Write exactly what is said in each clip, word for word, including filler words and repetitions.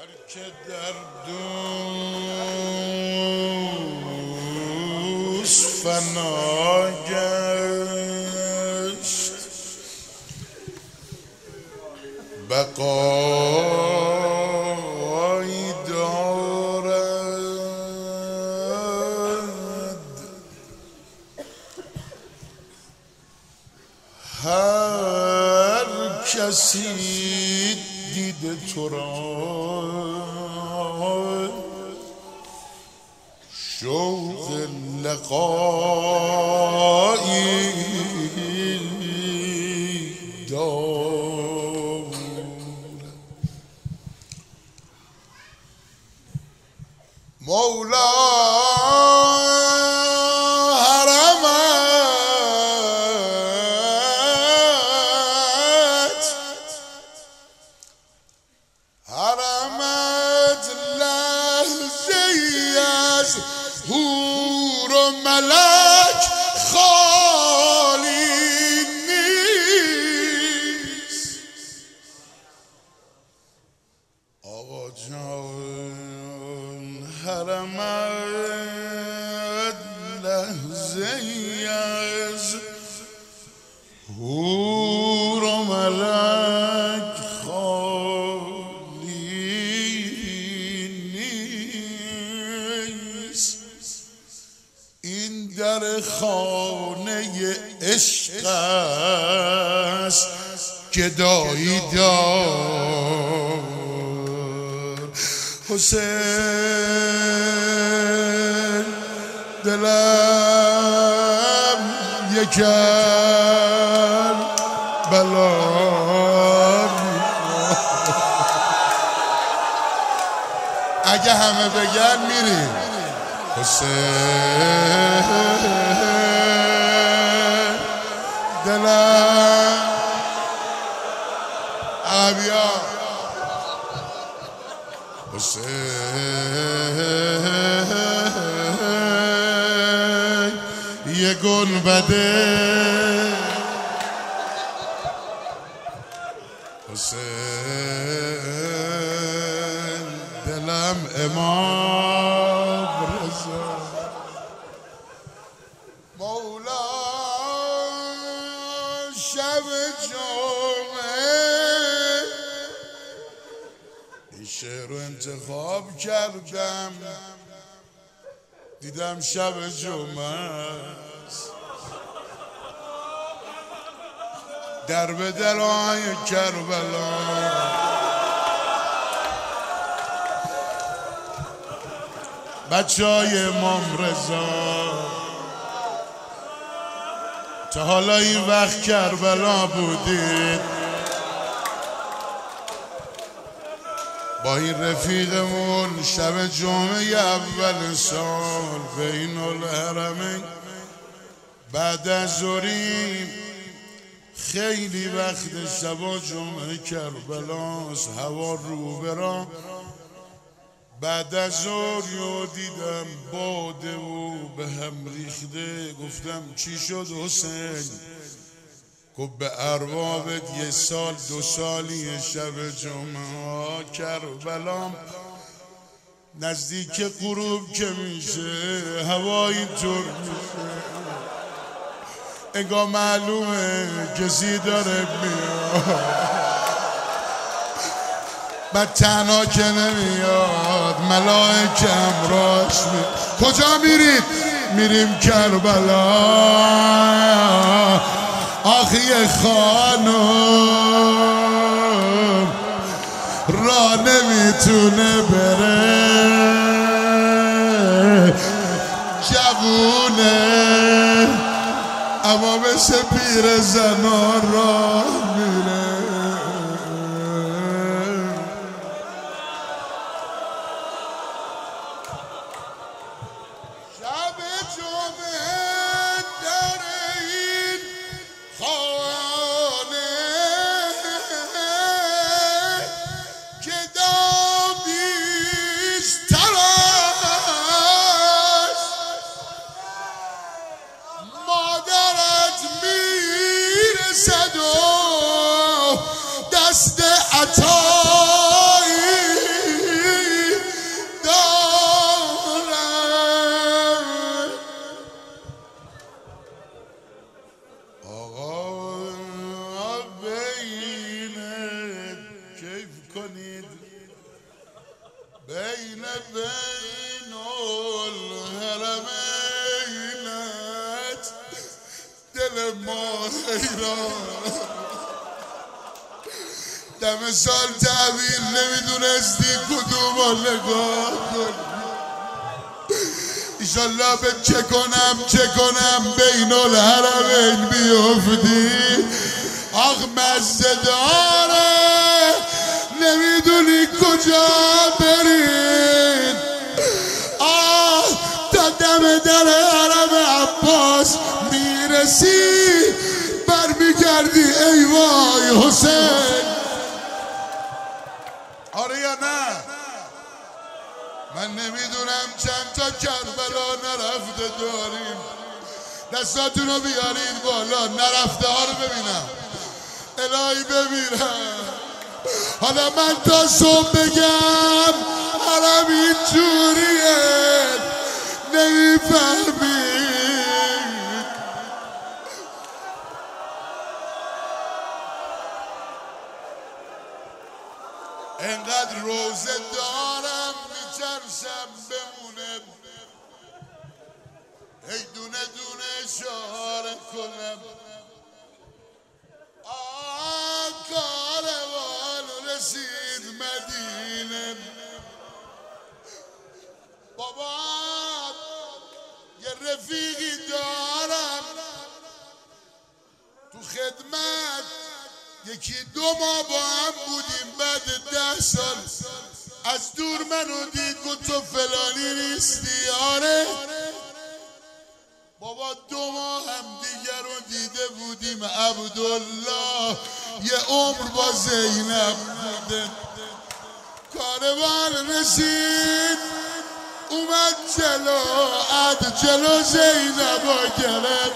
هر که در دوست فنا گشت بقایی دارد. هر کسی دیده تو را شوق لقایی دارد. مولا حرمت لحظه‌ای از حور و ملک خالی نیست. آقا جان حرمت لحظه‌ای از حور و ملک در خانه عشق است گدایی دار. حسین دلم یکر بلا اگه همه بگن میریم. حسین دلم عبیا حسین یه گنبده حسین دلم امام رضا. مولا شب جمعه این شعر رو انتخاب کردم، دیدم شب جمعه در به درای کربلا بچه های امام رضا تا حالا این وقت کربلا بودید؟ با این رفیقمون شب جمعه اول سال بین الحرمین بعد از ظهریم، خیلی وقت شب جمعه کربلاست، هوا رو برام. بعد از ظهر یو دیدم باده و به هم ریخته، گفتم چی شد حسین؟ گفت به اربابت یه سال دو سالی شب جمعه کربلام نزدیک غروب که میشه هوا اینطور میشه انگار معلومه کسی داره میاد. بعد تنها که نمیاد ملائکم راش می کجا میرید؟ میریم کربلا. آخی خانم را نمیتونه بره، جوونه اما مثل پیر زنان را میره. شب جمعه در این خانه که دامیزتر است، مادرت میرسد و کنید بین بین الحرمینت دل ما حیران دم سال تحویل نمیدونستی کدوم رو نگاه کنی ایشالله به چه کنم چه کنم بین الحرمین بیفتی آخ مزه داره نمیدونی کجا برید آه تا دم در حرم عباس میرسی برمیگردی ای وای حسین آره یا نه من نمیدونم چند تا کربلا نرفته داریم دستاتون رو بیارید بالا نرفته ها رو ببینم الهی ببینم حالا من تا صبح بگم حرم این جوریه نمیفهمید انقدر روزه دارم میترسم بمونه ای دونه دونه اشاره کنم آه کاروان رسید مدینه بابا یه رفیقی دارم تو خدمت یکی دو ماه با هم بودیم بعد ده سال از دور منو دید گفت تو فلانی نیستی آره بابا دو ماه هم دیگر رو دیده بودیم عبدالله یه عمر با زینب بوده کاروان رسید اومد جلو عد جلو زینب رو گرفت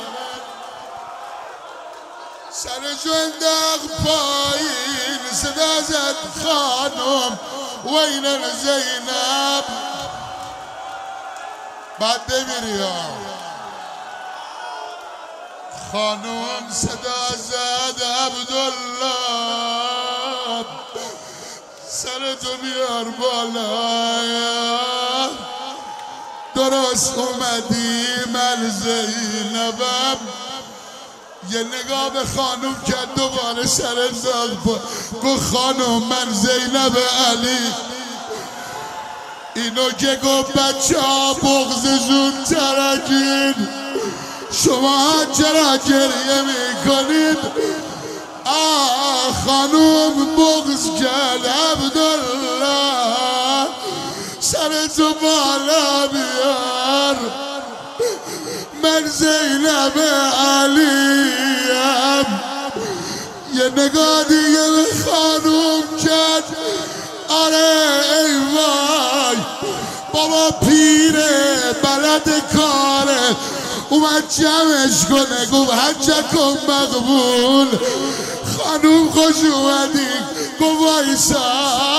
سر جو انداخت پایین صدا زد خانم وین زینب بعد بمیری ها خانم صدا زد عبدالله سرتو بیار بالا درست اومدی من زینبم یه نگاه به خانم کرد دوباره سر انداخت گفت خانم من زینب علی اینو که گفت بچه ها بغضشون ترکید شما چرا گریه میکنید آه خانوم بغض کرد عبدالله سرتو بالا بیار من زینب علیم یه نگاه دیگه به خانوم کرد آره ای وای بابا پیره بلد کاره اومد جمعش کنه گفت حجکم مقبول خانوم خوش اومدی گفت وایسا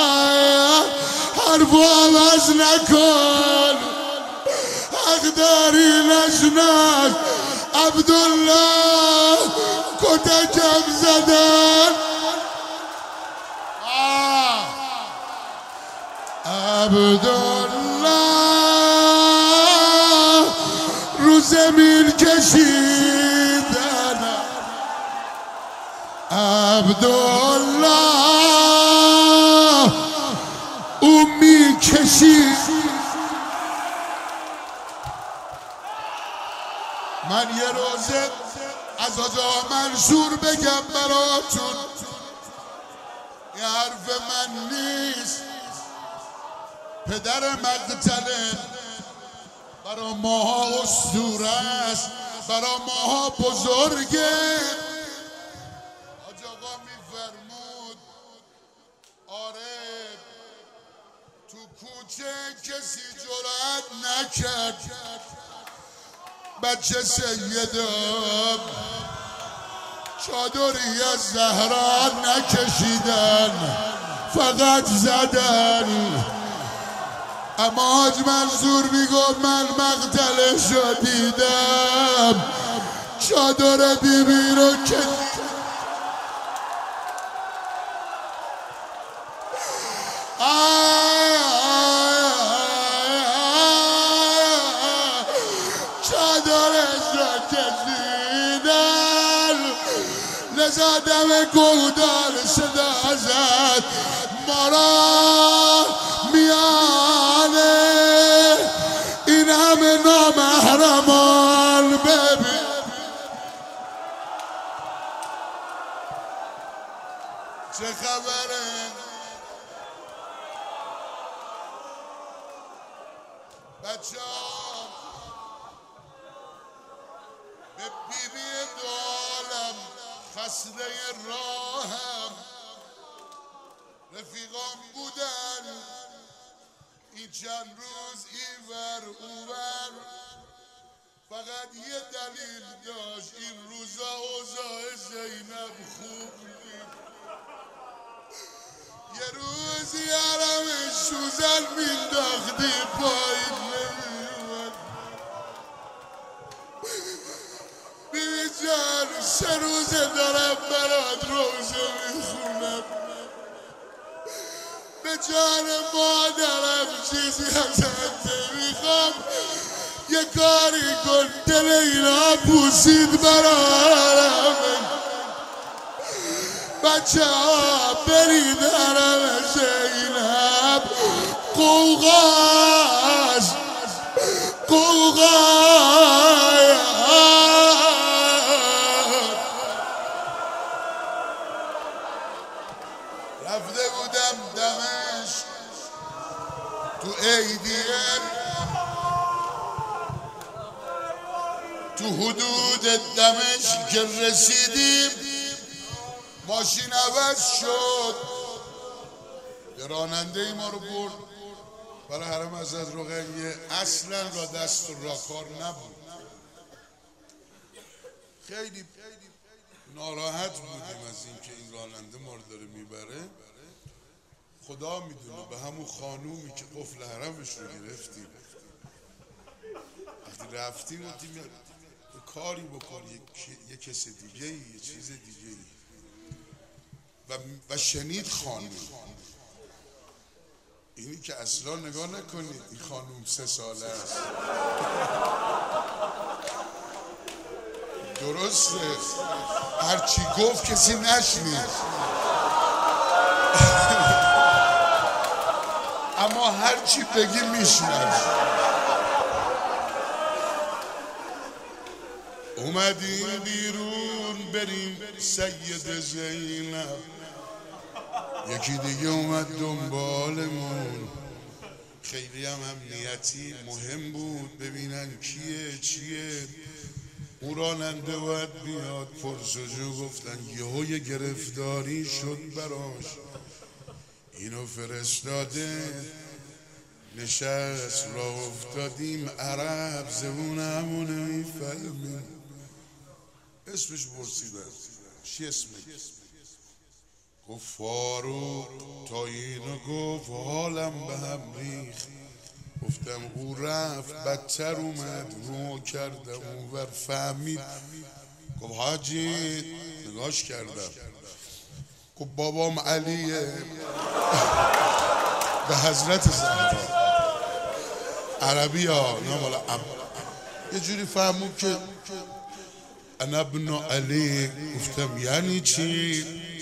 حرفو عوض نکن حق داری نشناس عبدالله کتکم زدن عبدالله رو زمین کشیدن عبدالله او می کشید من یه روزه از آقا منصور بگم براتون یه حرف من نیست پدر مقتله برا ماها اسطوره است برا ماها بزرگه حاج آقا میفرمود آره تو کوچه کسی جرأت نکرد بچه سیدم چادری از زهرا نکشیدن فقط زدن اما حاج منصور میگفت من مقتلش رو دیدم چادر بیبی رو که چادرش را کشیدن نزادم گودال صدا زد ما را میانه این همه نامحرمان ببین چه خبره بچه ها به بیبی دالم خسته راهم رفیقام بودن این چند روز ایور اوور فقط یه دلیل داشت این روزا اوضاع زینب خوب نید یه روز یارم شوزن مینداختی پایین نمیومد بیبی جان سه روزه دارم برات روزه میخونم به جان مادرم چیزی ازت نمیخوام یه کاری کن دل اینا پوسید برارم بچه ها برید حرم زینب قوقاست قوقای رفته بودم دمشق تو ایدیم تو حدود دمشق که رسیدیم ماشین عوض شد یه راننده ای ما رو برد برای حرم حضرت رقیه اصلا را دست و راکار نبود خیلی ناراحت بودیم از این که این راننده ما رو داره میبره خدا میدونه به همون خانومی که قفل حرمش رو گرفتیم وقتی رفتیم گفتیم یه کاری بکن یه کس دیگه ای یه چیز دیگه ای و, و شنید خانوم اینی که اصلا نگاه نکنید این خانوم سه ساله است درسته هرچی گفت کسی نشنید اما هرچی بگی میشنید اومدیم بیرون بریم سید زینب یکی دیگه اومد دنبالمون خیلی هم امنیتی مهم بود ببینن کیه چیه اون راننده باید بیاد پرسجو گفتن یهو یه گرفتاری شد براش اینو فرستاده نشست را افتادیم عرب زبونمو نمیفهمیم اسمش پرسیدن چی اسمش گفت فاروق تا اینو گفت حالم به هم ریخت گفتم او رفت بدتر اومد رو کردم اونور فهمید گفت حاجی نگاش کردم گفت بابام علیه به حضرت زهرا عربی ها نه مالا یه جوری فهمون که انا ابن علی گفتم یعنی چی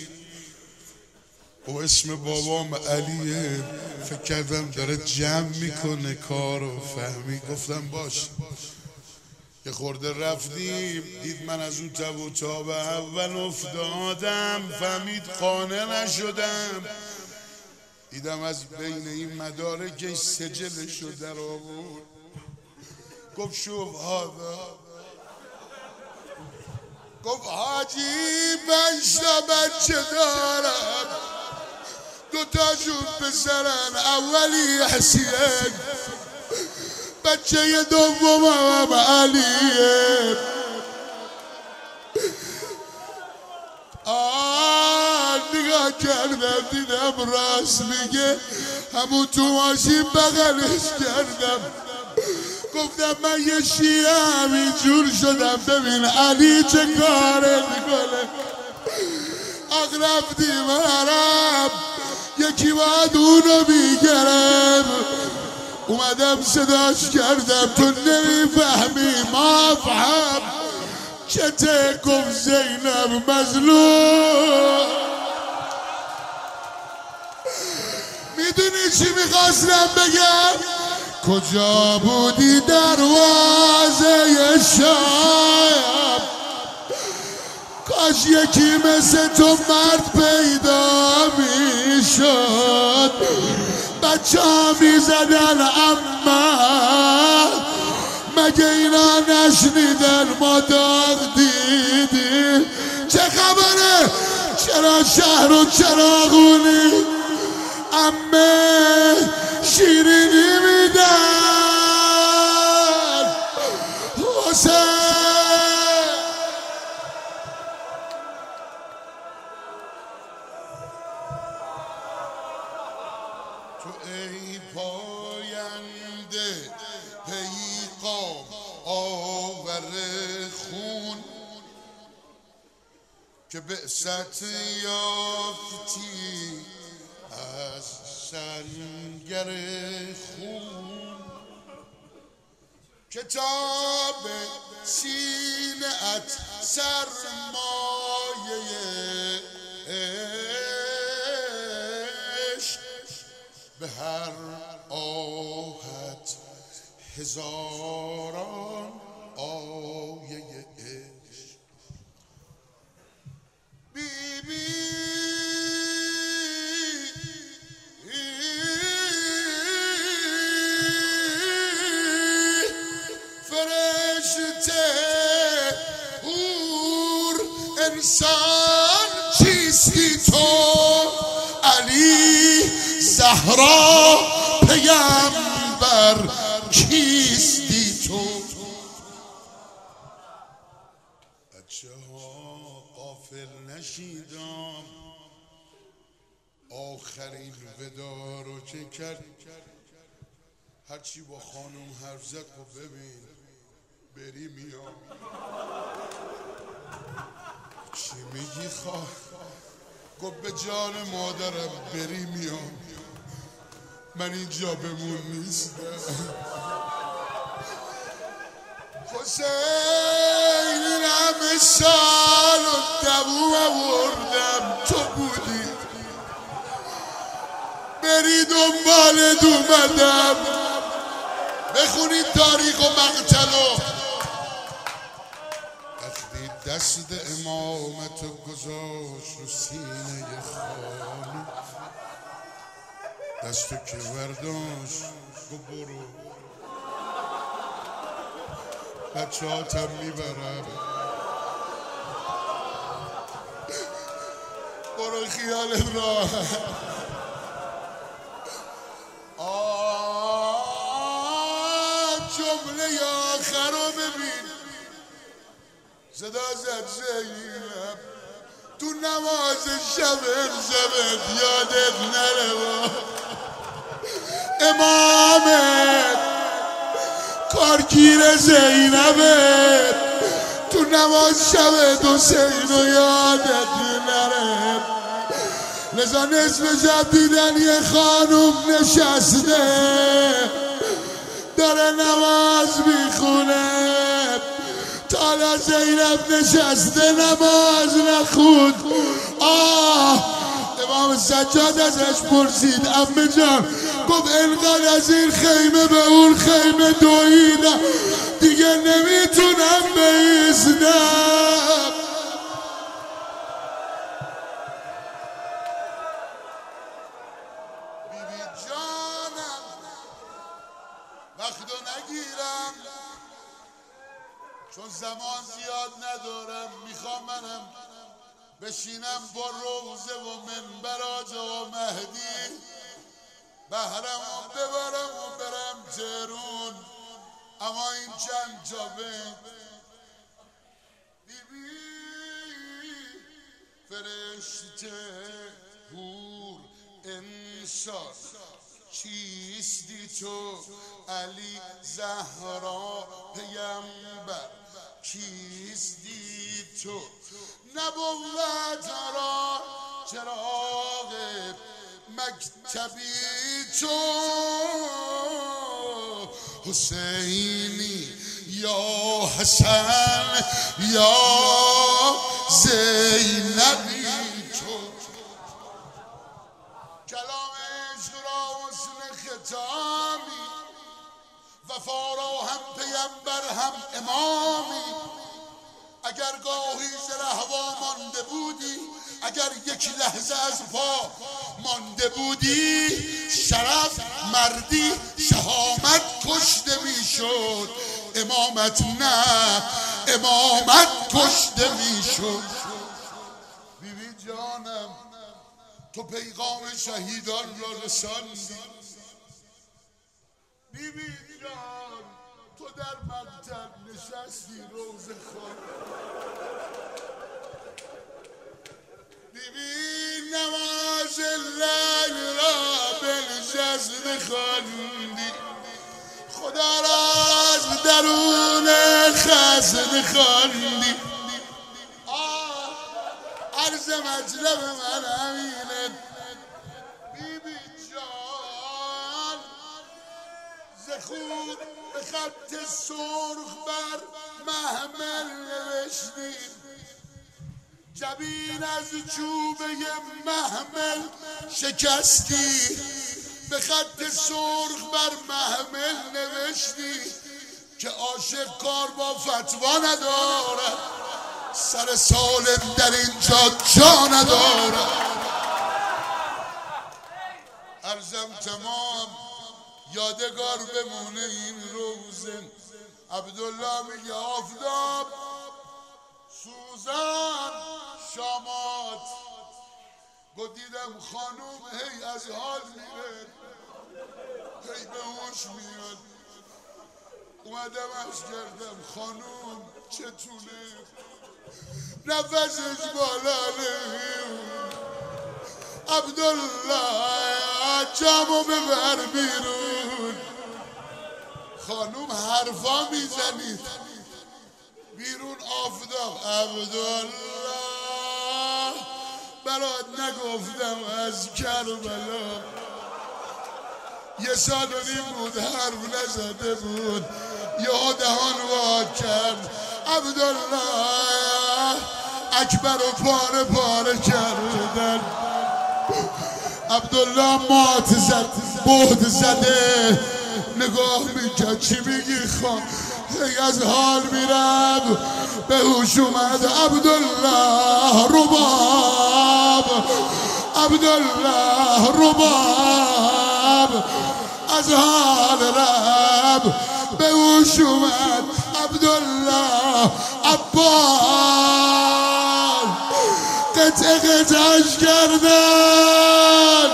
و اسم بابام علیه فکر کردم داره جمع میکنه کارو فهمی گفتم باش یه خورده رفتیم دید من از اون تب و تاب اول افتادم فهمید قانع نشدم دیدم از بین این مدارکش سجلشو در آورد گفت شوف هادا گفت حاجی بنشتا بچه دارم دوتاشون پسرن اولی حسین بچه دومم علیه آه نگاه کردم دیدم راست میگه همون تو ماشین بغلش کردم گفتم من یه شیعه همینجور شدم ببین علی چه کاره میکنه آخ رفتیم حرم یکی باید اونو میگرم. اومدم صداش کردم تو نمیفهمی ما فهم که ته گفت زینب مظلوم. میدونی چی میخواستم بگم؟ کجا بودی دروازه شام؟ کاش یکی مثل تو مرد پیدا میشد. بچه ها میزدن اما مگه اینا نشنیدن ما داغ دیدیم؟ چه خبره؟ چرا شهر و چراغونی امه شیرینی میدن؟ حسین تو ای پاینده پیغام آور خون که بعثت یافتی از سنگر خون. کتاب سینه‌ات سرمایه عشق، به هر آهت هزاران آیه عشق. بی بی فرشته هور انسان چیستی تو؟ علی زهرا پیامبر کیستی تو؟ بچه ها غافل نشیدم آخرین ودا رو که کرد. هرچی با خانم حرف زد گفت ببین بری میام. چی میگی خواه؟ گفت به جان مادرم بری میام، من اینجا بمون نیستم. حسین این همه سال و دووم آوردم تو بودی، بری دنبالت اومدم. بخونید تاریخ و مقتلو. وقتی دست امامتو گذاشت رو سینه خانم، دستو که برداشت گو برو بچه هاتم میبرم، برو خیالت راحت. جمله آخر رو ببین. صدا زد زینب تو نماز شب امشبت یادت نره با امامت کارگیر زینبت تو نماز شب حسین و یادت نره. لذا نصف شب دیدن یه خانوم نشسته داره نماز میخونه، تالا زینب نشسته نماز نخوند. آه امام سجاد ازش پرسید عمه جان، گفت انقدر از این خیمه به اون خیمه دویدم دیگه نمیتونم بایستم. بیبی جانم وقتو نگیرم چون زمان زیاد ندارم، میخوام منم بشینم با روزه و منبر آقا مهدی، بهرم و ببرم و برم تهرون. اما این چند تا بند بیبی فرشته هور انسان چیستی تو؟ علی زهرا پیامبر کیستی تو؟ نبوت را چراغ مکتبی تو حسینی یا حسن یا زینبی تو کلام عشق را حسن ختامی وفا را هم پیمبر هم امامی اگر گاهی ز هوا مانده بودی اگر یک لحظه از پا مانده بودی شرف مردی شهامت کشته میشد امامت نه امامت کشته میشد بیبی جانم تو پیغام شهیدان را رساندی بیبی جان تو در مقتل نشستی روزه خواند بیبی نماز لیل را بنشست خواندی خدا را از درون خزن خواندی آه عرض مطلب من همینه بیبی جان زخون به خط سرخ بر محمل نوشتیم جبین از چوبه محمل شکستی به خط سرخ بر محمل نوشتی که عاشق کار با فتوا ندارد سر سالم در اینجا جا ندارد عرضم تمام یادگار بمونه این روزه عبدالله میگه آفتاب سوزان شامات گو دیدم خانوم هی از حال میره هی به هوش میاد اومدم عرض کردم خانوم چتونه نفسش بالا نمیون عبدالله جامو ببر بیرون خانوم حرفا میزنید بیرون آفتاب عبدالله برات نگفتم از کربلا یه سال و نیم بود حرف نزده بود یه دهان وا کرد عبدالله اکبر و پاره پاره کردن عبدالله مات زد بود زده نگاه میکرد چی میگی خان هی از حال میرم به هوش اومد عبدالله رباب عبدالله رباب از حال رب به هوش اومد عبدالله عباس قطع قطعش کردن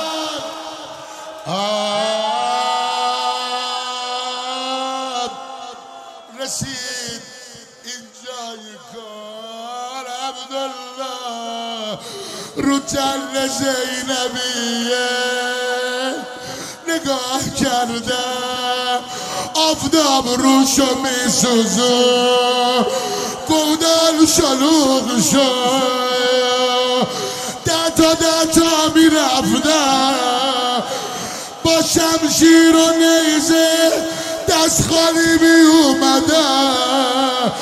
آب رسید اینجای کار عبدالله رو تل زینبیه نگاه کردم آفتاب روشو میسوزو گودال شلوغ شد دتا دتا میرفتم با شمشیر و نیزه دست خالی می اومدم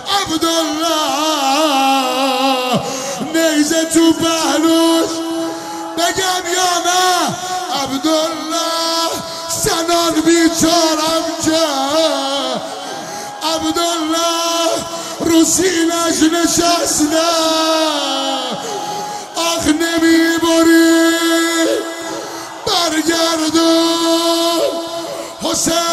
عبدالله نیزه تو پهلوش بگم یا نه عبدالله سنان بیچارم کرد عبدالله رو سینش نشستم آخ نمیبری برگردون حسین